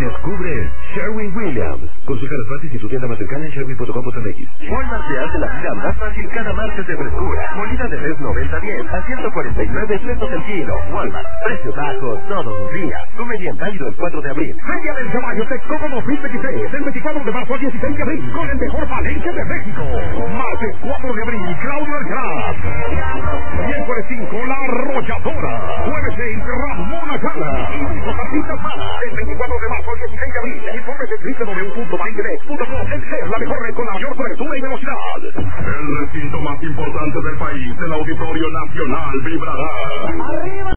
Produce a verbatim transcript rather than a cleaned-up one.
Descubre Sherwin-Williams. Consulta las bases y tu tienda más cercana en sherwin punto com punto m x. Walmart te hace la vida más fácil cada martes de frescura. Molida de res noventa diez a ciento cuarenta y nueve pesos el kilo. Walmart, precios bajos todos los días. Come bien válido el cuatro de abril. Feria del Caballo Texcoco como dos mil veintiséis, del veinticuatro de marzo al dieciséis de abril, con el mejor palenque de México. Martes cuatro de abril, Claudio Alcaraz. Miércoles cinco, La Arrolladora. Jueves seis, Ramón Ayala. Y muchos artistas más. El veinticuatro de marzo al dieciséis de abril. Informes en doble u doble u doble u punto baindex punto com. El ser la mejor red con la mayor cobertura y velocidad. El recinto más importante del país, el Auditorio Nacional, vibrará. ¡Arriba!